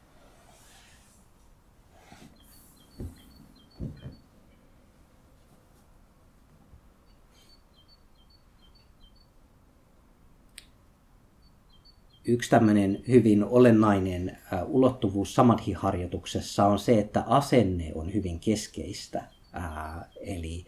Speaker 1: Yksi tämmöinen hyvin olennainen ulottuvuus samadhi-harjoituksessa on se, että asenne on hyvin keskeistä. Ää, eli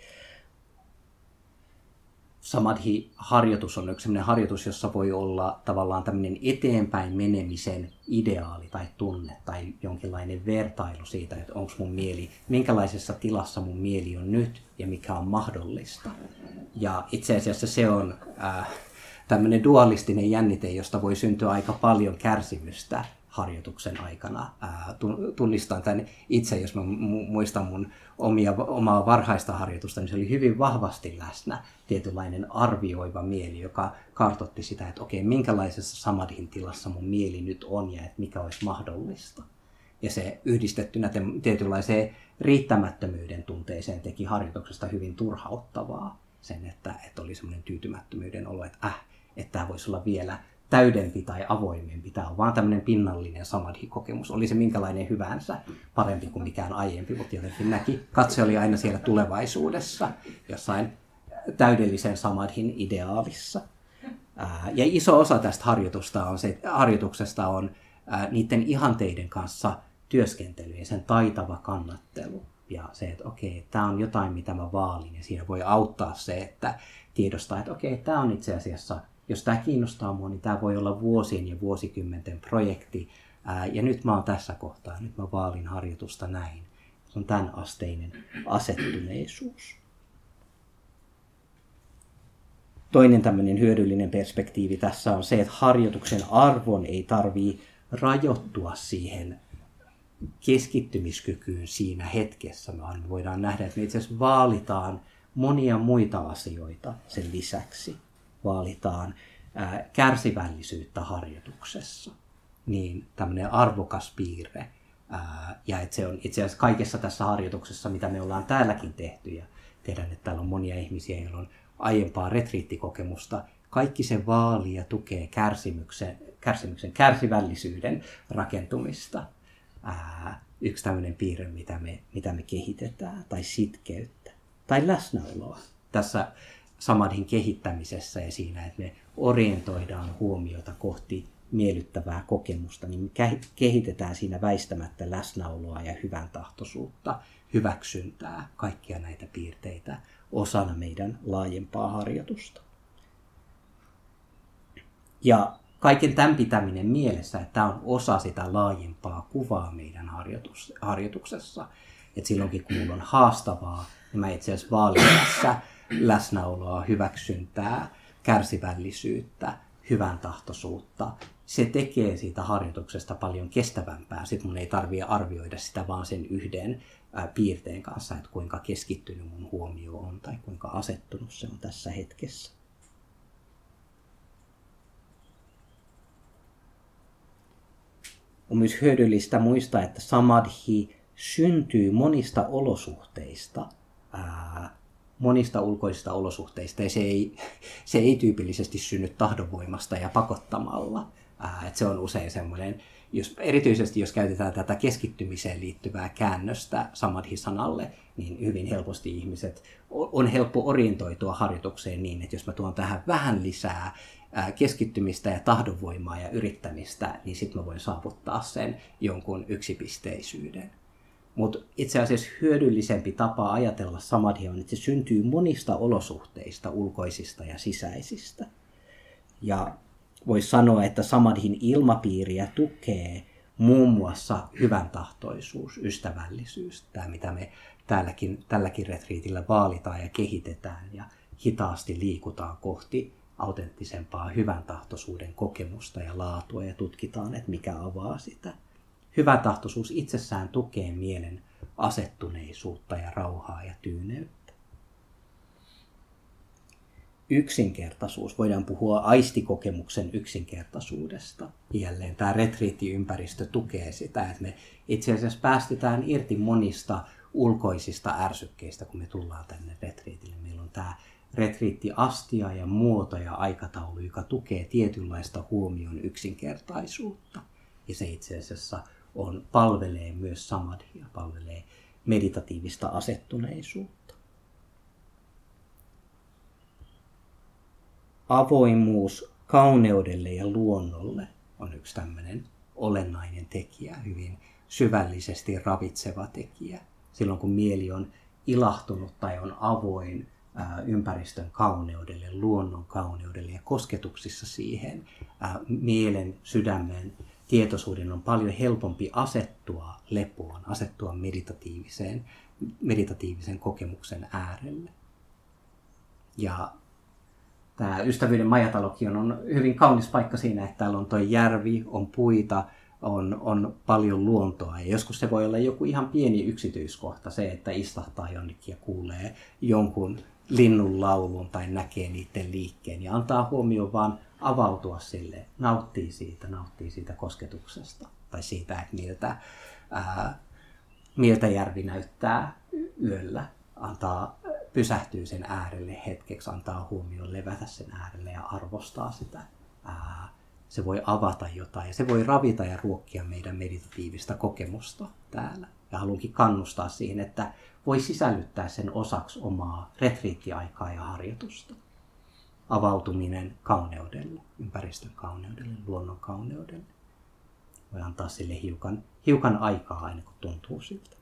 Speaker 1: samadhi-harjoitus on yksi sellainen harjoitus, jossa voi olla tavallaan tämmöinen eteenpäin menemisen ideaali tai tunne tai jonkinlainen vertailu siitä, että onko mun mieli, minkälaisessa tilassa mun mieli on nyt ja mikä on mahdollista. Ja itse asiassa se on ää, tämmöinen dualistinen jännite, josta voi syntyä aika paljon kärsimystä harjoituksen aikana. Ää, tunnistan tämän itse, jos mä muistan mun omia, omaa varhaista harjoitusta, niin se oli hyvin vahvasti läsnä tietynlainen arvioiva mieli, joka kartoitti sitä, että okei, minkälaisessa samadhin tilassa mun mieli nyt on ja että mikä olisi mahdollista. Ja se yhdistettynä tietynlaiseen riittämättömyyden tunteeseen teki harjoituksesta hyvin turhauttavaa. Sen, että, että oli semmoinen tyytymättömyyden olo, että äh, että tämä voisi olla vielä täydempi tai avoimempi. Tämä on vaan tämmöinen pinnallinen samadhi-kokemus. Oli se minkälainen hyvänsä, parempi kuin mikään aiempi, mutta jotenkin näki. Katse oli aina siellä tulevaisuudessa, jossain täydellisen samadhin ideaalissa. Ja iso osa tästä harjoitusta on se, harjoituksesta on niiden ihanteiden kanssa työskentely ja sen taitava kannattelu. Ja se, että okei, tämä on jotain, mitä mä vaalin. Ja siinä voi auttaa se, että tiedostaa, että okei, tämä on itse asiassa, jos tämä kiinnostaa mua, niin tämä voi olla vuosien ja vuosikymmenten projekti. Ää, ja nyt mä oon tässä kohtaa, nyt mä vaalin harjoitusta näin. Se on tämän asteinen asettuneisuus. Toinen tämmöinen hyödyllinen perspektiivi tässä on se, että harjoituksen arvon ei tarvitse rajoittua siihen keskittymiskykyyn siinä hetkessä, vaan me voidaan nähdä, että me itse asiassa vaalitaan monia muita asioita sen lisäksi. Vaalitaan ää, kärsivällisyyttä harjoituksessa, niin tämmöinen arvokas piirre. Ää, ja että se on itse asiassa kaikessa tässä harjoituksessa, mitä me ollaan täälläkin tehty, ja tiedän, että täällä on monia ihmisiä, joilla on aiempaa retriittikokemusta, kaikki se vaalii ja tukee kärsimyksen, kärsimyksen kärsivällisyyden rakentumista. Ää, yksi tämmöinen piirre, mitä me, mitä me kehitetään, tai sitkeyttä, tai läsnäoloa tässä samadhin kehittämisessä ja siinä, että me orientoidaan huomiota kohti miellyttävää kokemusta, niin me kehitetään siinä väistämättä läsnäoloa ja hyvän tahtoisuutta, hyväksyntää, kaikkia näitä piirteitä osana meidän laajempaa harjoitusta. Ja kaiken tämän pitäminen mielessä, että tämä on osa sitä laajempaa kuvaa meidän harjoitus, harjoituksessa. Että silloinkin kun minulla on haastavaa, niin mä itse asiassa vaalin tässä läsnäoloa, hyväksyntää, kärsivällisyyttä, hyvän tahtoisuutta. Se tekee siitä harjoituksesta paljon kestävämpää. Sitten mun ei tarvitse arvioida sitä vaan sen yhden ää, piirteen kanssa, että kuinka keskittynyt mun huomio on tai kuinka asettunut se on tässä hetkessä. On myös hyödyllistä muistaa, että samadhi syntyy monista olosuhteista, ää, monista ulkoisista olosuhteista, ja se ei, se ei tyypillisesti synny tahdonvoimasta ja pakottamalla. Ää, et se on usein semmoinen, jos, erityisesti jos käytetään tätä keskittymiseen liittyvää käännöstä samadhi-sanalle, niin hyvin helposti ihmiset, on helppo orientoitua harjoitukseen niin, että jos mä tuon tähän vähän lisää keskittymistä ja tahdonvoimaa ja yrittämistä, niin sitten mä voin saavuttaa sen jonkun yksipisteisyyden. Mutta itse asiassa hyödyllisempi tapa ajatella samadhia on, että se syntyy monista olosuhteista, ulkoisista ja sisäisistä. Ja voisi sanoa, että samadhin ilmapiiriä tukee muun muassa hyvän tahtoisuus, ystävällisyys, tämä mitä me täälläkin, tälläkin retriitillä vaalitaan ja kehitetään ja hitaasti liikutaan kohti autenttisempaa hyvän tahtoisuuden kokemusta ja laatua ja tutkitaan, että mikä avaa sitä. Hyvä tahtoisuus itsessään tukee mielen asettuneisuutta ja rauhaa ja tyyneyttä. Yksinkertaisuus. Voidaan puhua aistikokemuksen yksinkertaisuudesta. Jälleen tämä retriittiympäristö tukee sitä, että me itse asiassa päästetään irti monista ulkoisista ärsykkeistä, kun me tullaan tänne retriitille. Meillä on tämä retriittiastia ja muoto ja aikataulu, joka tukee tietynlaista huomion yksinkertaisuutta. Ja se itse asiassa on, palvelee myös samadhia, palvelee meditatiivista asettuneisuutta. Avoimuus kauneudelle ja luonnolle on yksi tämmöinen olennainen tekijä, hyvin syvällisesti ravitseva tekijä. Silloin kun mieli on ilahtunut tai on avoin ää, ympäristön kauneudelle, luonnon kauneudelle ja kosketuksissa siihen, ää, mielen, sydämen, tietoisuuden on paljon helpompi asettua lepoon, asettua meditatiiviseen, meditatiivisen kokemuksen äärelle. Ja tämä Ystävyyden majatalokin on hyvin kaunis paikka siinä, että täällä on tuo järvi, on puita, on, on paljon luontoa. Ja joskus se voi olla joku ihan pieni yksityiskohta, se, että istahtaa jonnekin ja kuulee jonkun linnun laulun tai näkee niiden liikkeen ja antaa huomioon vaan avautua sille, nauttii siitä, nauttii siitä kosketuksesta tai siitä, että miltä, ää, miltä järvi näyttää yöllä, antaa pysähtyy sen äärelle hetkeksi, antaa huomioon levätä sen äärelle ja arvostaa sitä. Ää, se voi avata jotain ja se voi ravita ja ruokkia meidän meditatiivista kokemusta täällä. Ja haluankin kannustaa siihen, että voi sisällyttää sen osaksi omaa retriittiaikaa ja harjoitusta. Avautuminen kauneudelle, ympäristön kauneudelle, luonnon kauneudelle. Voi antaa sille hiukan, hiukan aikaa aina kun tuntuu siltä.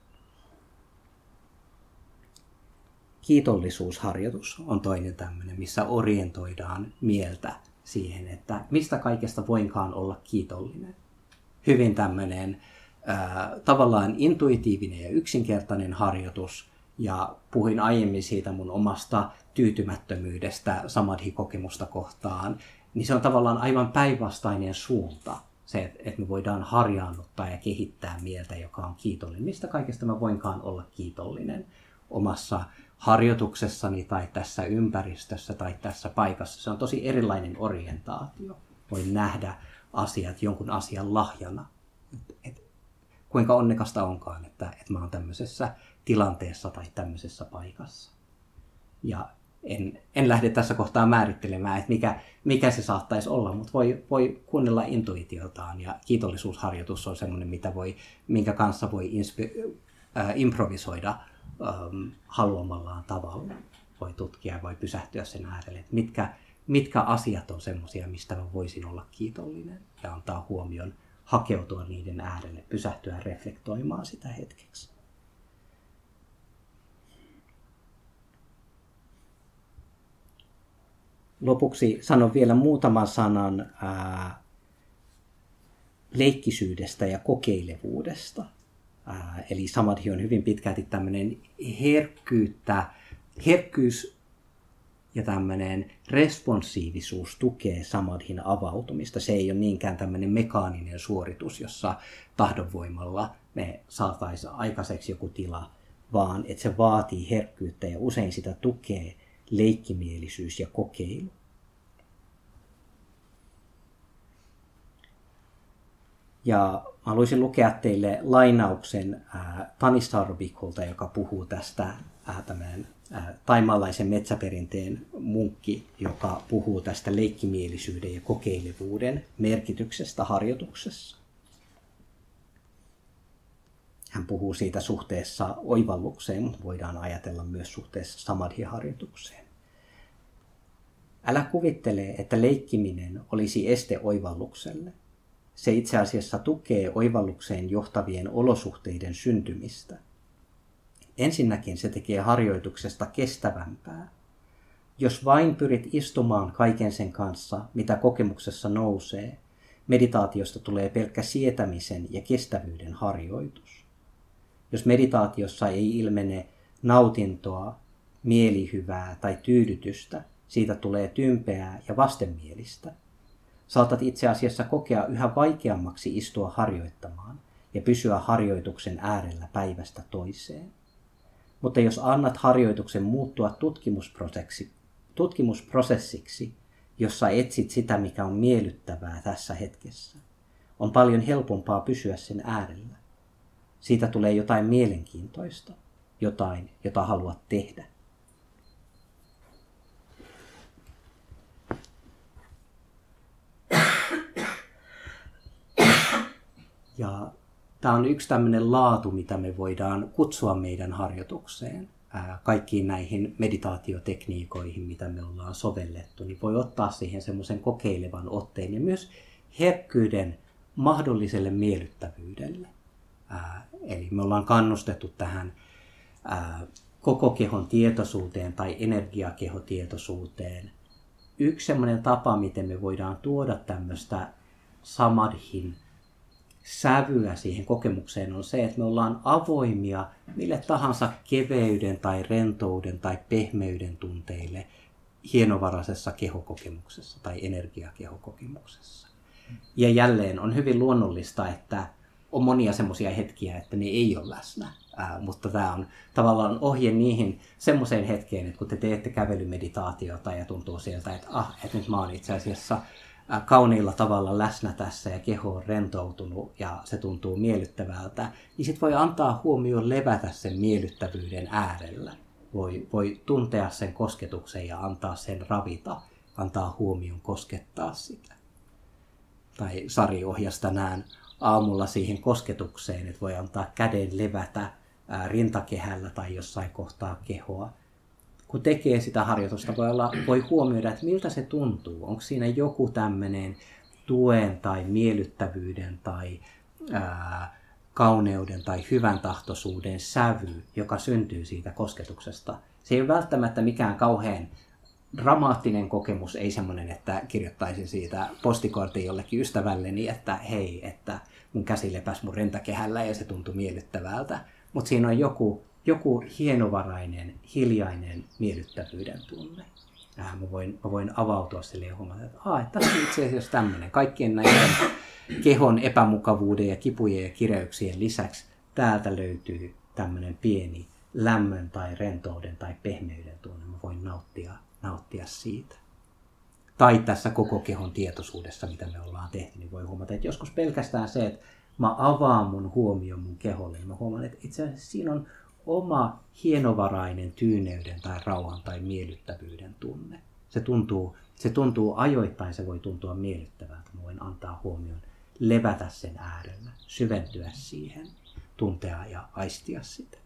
Speaker 1: Kiitollisuusharjoitus on toinen tämmöinen, missä orientoidaan mieltä siihen, että mistä kaikesta voinkaan olla kiitollinen. Hyvin tämmöinen ää, tavallaan intuitiivinen ja yksinkertainen harjoitus. Ja puhuin aiemmin siitä mun omasta tyytymättömyydestä samadhi-kokemusta kohtaan, niin se on tavallaan aivan päinvastainen suunta. Se, että me voidaan harjaannuttaa ja kehittää mieltä, joka on kiitollinen. Mistä kaikesta mä voinkaan olla kiitollinen omassa harjoituksessani tai tässä ympäristössä tai tässä paikassa. Se on tosi erilainen orientaatio. Voin nähdä asiat jonkun asian lahjana. Et, et, kuinka onnekasta onkaan, että, että mä oon tämmöisessä tilanteessa tai tämmöisessä paikassa. Ja en, en lähde tässä kohtaa määrittelemään, että mikä, mikä se saattaisi olla, mutta voi, voi kuunnella intuitiotaan. Ja kiitollisuusharjoitus on semmoinen, mitä voi, minkä kanssa voi inspi- äh, improvisoida ähm, haluamallaan tavalla. Voi tutkia, voi pysähtyä sen äärelle, että mitkä, mitkä asiat on semmoisia, mistä mä voisin olla kiitollinen. Ja antaa huomioon, hakeutua niiden äärelle, pysähtyä reflektoimaan sitä hetkeksi. Lopuksi sanon vielä muutaman sanan ää, leikkisyydestä ja kokeilevuudesta. Ää, eli samadhi on hyvin pitkälti tämmöinen herkkyyttä, herkkyys ja tämmöinen responsiivisuus tukee samadhin avautumista. Se ei ole niinkään tämmöinen mekaaninen suoritus, jossa tahdonvoimalla me saataisiin aikaiseksi joku tila, vaan että se vaatii herkkyyttä ja usein sitä tukee leikkimielisyys ja kokeilu. Ja mä haluaisin lukea teille lainauksen ää, Tanis Sarvikolta, joka puhuu tästä ää, tämän ää, taimaalaisen metsäperinteen munkki, joka puhuu tästä leikkimielisyyden ja kokeilevuuden merkityksestä harjoituksessa. Hän puhuu siitä suhteessa oivallukseen, mutta voidaan ajatella myös suhteessa samadhi-harjoitukseen. Älä kuvittele, että leikkiminen olisi este oivallukselle. Se itse asiassa tukee oivallukseen johtavien olosuhteiden syntymistä. Ensinnäkin se tekee harjoituksesta kestävämpää. Jos vain pyrit istumaan kaiken sen kanssa, mitä kokemuksessa nousee, meditaatiosta tulee pelkkä sietämisen ja kestävyyden harjoitus. Jos meditaatiossa ei ilmene nautintoa, mielihyvää tai tyydytystä, siitä tulee tympeää ja vastenmielistä. Saatat itse asiassa kokea yhä vaikeammaksi istua harjoittamaan ja pysyä harjoituksen äärellä päivästä toiseen. Mutta jos annat harjoituksen muuttua tutkimusprosessiksi, tutkimusprosessiksi, jossa etsit sitä, mikä on miellyttävää tässä hetkessä, on paljon helpompaa pysyä sen äärellä. Siitä tulee jotain mielenkiintoista, jotain, jota haluat tehdä. Ja tämä on yksi tämmöinen laatu, mitä me voidaan kutsua meidän harjoitukseen. Ää, kaikkiin näihin meditaatiotekniikoihin, mitä me ollaan sovellettu, niin voi ottaa siihen semmoisen kokeilevan otteen ja myös herkkyyden mahdolliselle miellyttävyydelle. Ää, eli me ollaan kannustettu tähän ää, koko kehon tietoisuuteen tai energiakehotietoisuuteen. Yksi semmoinen tapa, miten me voidaan tuoda tämmöistä samadhin sävyä siihen kokemukseen on se, että me ollaan avoimia mille tahansa keveyden tai rentouden tai pehmeyden tunteille hienovaraisessa kehokokemuksessa tai energiakehokokemuksessa. Ja jälleen on hyvin luonnollista, että on monia semmoisia hetkiä, että ne ei ole läsnä, Ää, mutta tämä on tavallaan ohje niihin semmoiseen hetkeen, että kun te teette kävelymeditaatiota ja tuntuu sieltä, että ah, että nyt mä oon itse asiassa kauniilla tavalla läsnä tässä ja keho on rentoutunut ja se tuntuu miellyttävältä, niin sit voi antaa huomioon levätä sen miellyttävyyden äärellä. Voi, voi tuntea sen kosketuksen ja antaa sen ravita, antaa huomioon koskettaa sitä. Tai Sari ohjasi tänään aamulla siihen kosketukseen, että voi antaa käden levätä ää, rintakehällä tai jossain kohtaa kehoa. Kun tekee sitä harjoitusta, voi, olla, voi huomioida, että miltä se tuntuu. Onko siinä joku tämmöinen tuen tai miellyttävyyden tai ää, kauneuden tai hyvän tahtoisuuden sävy, joka syntyy siitä kosketuksesta. Se ei ole välttämättä mikään kauhean dramaattinen kokemus, ei semmoinen, että kirjoittaisin siitä postikortin jollekin ystävälleni, että hei, että mun käsi lepäsi mun rintakehällä ja se tuntui miellyttävältä. Mutta siinä on joku Joku hienovarainen, hiljainen miellyttävyyden tunne. Äh, mä, voin, mä voin avautua sille ja huomata, että, ah, että tässä on itse asiassa tämmöinen. Kaikkien näiden kehon epämukavuuden ja kipujen ja kireyksien lisäksi täältä löytyy tämmöinen pieni lämmön tai rentouden tai pehmeyden tunne. Mä voin nauttia, nauttia siitä. Tai tässä koko kehon tietoisuudessa, mitä me ollaan tehty, niin voi huomata, että joskus pelkästään se, että mä avaan mun huomion mun keholle, niin mä huomaan, että itse asiassa siinä on oma hienovarainen tyyneyden tai rauhan tai miellyttävyyden tunne. Se tuntuu, se tuntuu ajoittain, se voi tuntua miellyttävältä. Mä voin antaa huomioon, levätä sen äärellä, syventyä siihen, tuntea ja aistia sitä.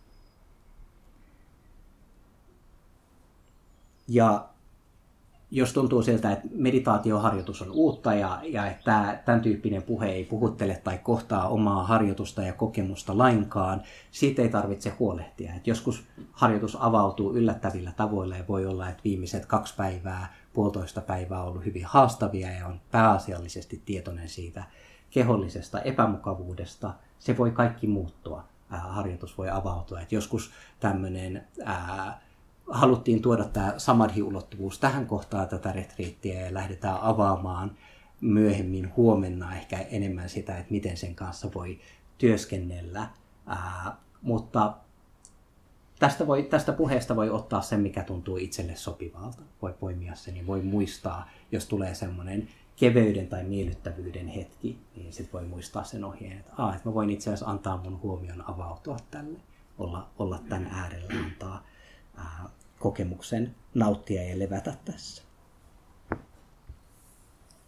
Speaker 1: Ja jos tuntuu siltä, että meditaatioharjoitus on uutta ja, ja että tämän tyyppinen puhe ei puhuttele tai kohtaa omaa harjoitusta ja kokemusta lainkaan, siitä ei tarvitse huolehtia. Että joskus harjoitus avautuu yllättävillä tavoilla ja voi olla, että viimeiset kaksi päivää, puolitoista päivää on ollut hyvin haastavia ja on pääasiallisesti tietoinen siitä kehollisesta epämukavuudesta. Se voi kaikki muuttua. Ää, harjoitus voi avautua. Että joskus tämmöinen ää, haluttiin tuoda tämä samadhi-ulottuvuus tähän kohtaan tätä retriittiä ja lähdetään avaamaan myöhemmin huomenna ehkä enemmän sitä, että miten sen kanssa voi työskennellä. Ää, mutta tästä, voi, tästä puheesta voi ottaa sen, mikä tuntuu itselle sopivalta. Voi poimia sen ja voi muistaa, jos tulee semmoinen keveyden tai miellyttävyyden hetki, niin sitten voi muistaa sen ohjeen, että, Aa, että mä voin itse asiassa antaa mun huomion avautua tälle, olla, olla tämän äärellä, antaa ää, kokemuksen nauttia ja levätä tässä.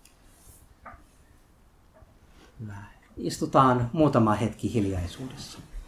Speaker 1: Istutaan muutama hetki hiljaisuudessa.